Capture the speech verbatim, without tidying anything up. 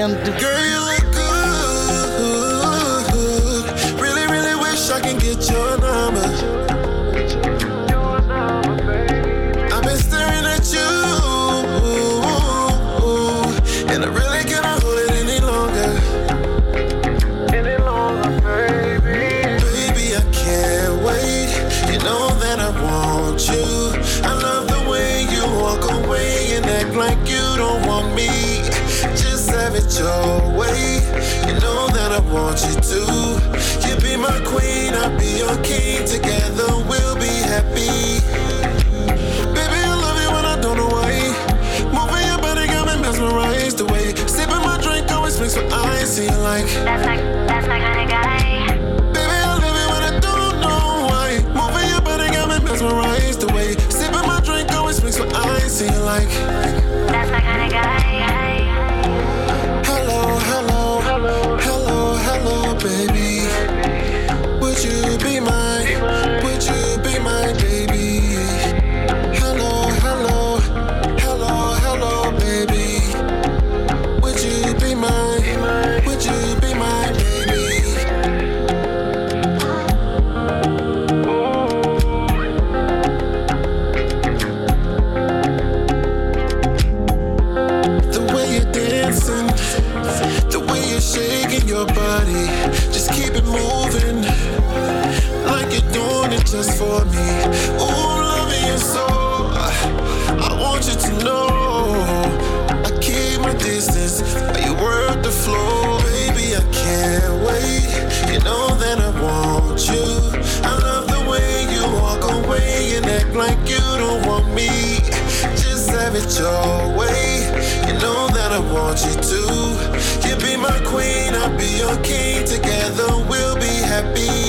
gonna do? Girl, you look good. Really, really wish I can get your number. I've been staring at you, and I really cannot hold it any longer. Any longer, baby. Baby, I can't wait. You know that I want you. I love the way you walk away and act like you don't want me. Just have it your way. You know that I want you to. You be my queen, I'll be your king. Together we'll be happy. Baby, I love you and I don't know why. Moving your body got me mesmerized. The way sipping my drink always makes my eyes see you like. That's my, that's my kind of guy. Baby, I love you and I don't know why. Moving your body got me mesmerized. The way sipping my drink always makes my eyes see you like. That's my kind of guy. Hello, hello, hello, hello, hello, baby. Would you be my, would you be my baby? Hello, hello, hello, hello, baby. Would you be my, would you be my baby? The way you're dancing, the way you're shaking your body, just keep it moving, like you're doing it just for me. Ooh, I'm loving you so, I want you to know, I keep my distance, but you work the flow. Baby, I can't wait, you know that I want you. I love the way you walk away and act like you don't want me. Just have it your way, you know that I want you to. You be my queen, I'll be your king. Together we'll be happy.